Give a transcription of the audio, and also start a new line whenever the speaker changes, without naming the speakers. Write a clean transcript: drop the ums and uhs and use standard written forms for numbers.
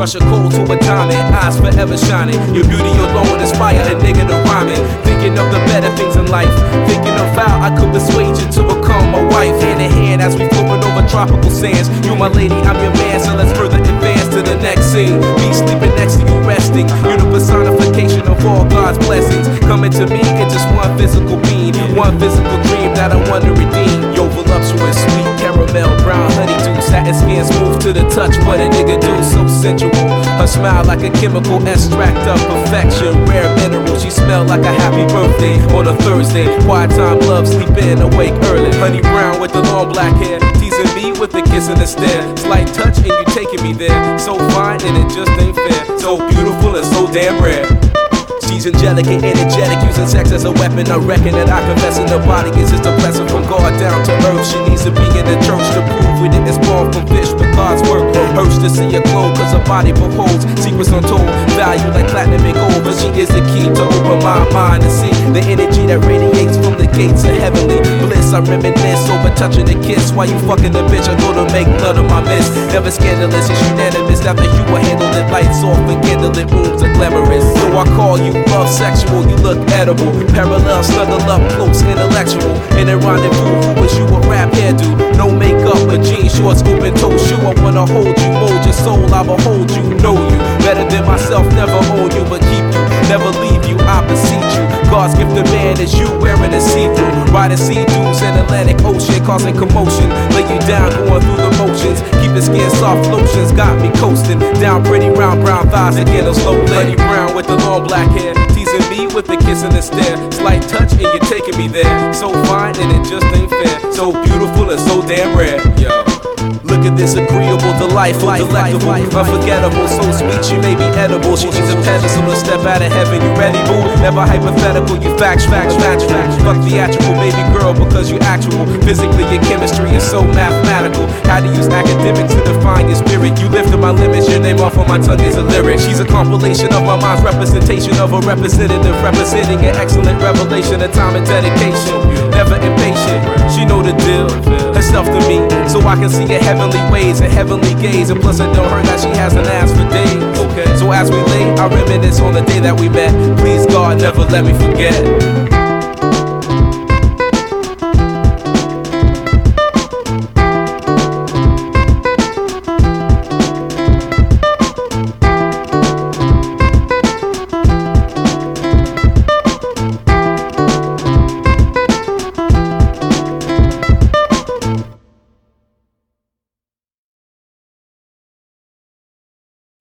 Crush a cold to a diamond, eyes forever shining. Your beauty alone inspire a nigga to rhyming. Thinking of the better things in life, thinking of how I could persuade you to become my wife. Hand in hand as we floating over tropical sands. You my lady, I'm your man, so let's further advance to the next scene. Me sleeping next to you resting. You're the personification of all God's blessings. Coming to me in just one physical being, one physical dream that I want to redeem. Yo, voluptuous, sweet caramel, brown honeydew, satin skin smooth to the touch. What a nigga do, so sensual. Her smile like a chemical extract of perfection. Rare mineral, she smell like a happy birthday on a Thursday. Quiet time, love, sleep in, awake early. Honey brown with the long black hair, teasing me with a kiss and a stare. Slight touch and you taking me there. So fine and it just ain't fair. So beautiful and so damn rare. She's angelic and energetic, using sex as a weapon. I reckon that I confess in the body is just a blessing from God down to earth. She needs to be in the church to prove we didn't spawn from fish, but God's work hurts to see her glow, cause her body beholds secrets untold, value like platinum and gold. But she is the key to open my mind and see the energy that radiates from the gates of heavenly bliss. I reminisce over touching a kiss while you fucking the bitch. I go to make blood of my miss. Never scandalous, it's unanimous. After you will handle it, lights off and candlelit rooms are glamorous. So I call you love sexual, you look edible. Parallel, snuggle up close, intellectual. In a rendezvous, who wish you a rap hairdo? No makeup, but jeans, shorts, open toe shoe. I wanna hold you, mold your soul, I will hold you, know you better than myself, never own you, but keep you, never leave you, I beseech you. God's gift to man is you wearing a see-through, riding sea-dews in Atlantic Ocean, causing commotion. Lay you down, going through the motions. Keep the skin soft, lotions got me coasting. Down pretty round brown thighs again, a slow Honey brown with the long black hair, teasing me with a kiss and a stare. Slight touch and you're taking me there. So fine and it just ain't fair. So beautiful and so damn rare. Yo. Look at this agreeable, delightful, delectable, unforgettable, so sweet she may be edible. She needs a pedestal to step out of heaven. You ready, boo? Never hypothetical, you factual. Fuck theatrical, baby girl, because you actual. Physically, your chemistry is so mathematical. How to use academics to define your spirit. You lifted my limits, your name off on my tongue is a lyric. She's a compilation of my mind's representation of a representative, representing an excellent revelation of time and dedication. Never impatient, she know the deal. Herself to me, so I can see her heavenly ways and heavenly gaze. And plus it don't hurt that she hasn't asked for days. Okay, so as we lay, I reminisce on the day that we met. Please God, never let me forget.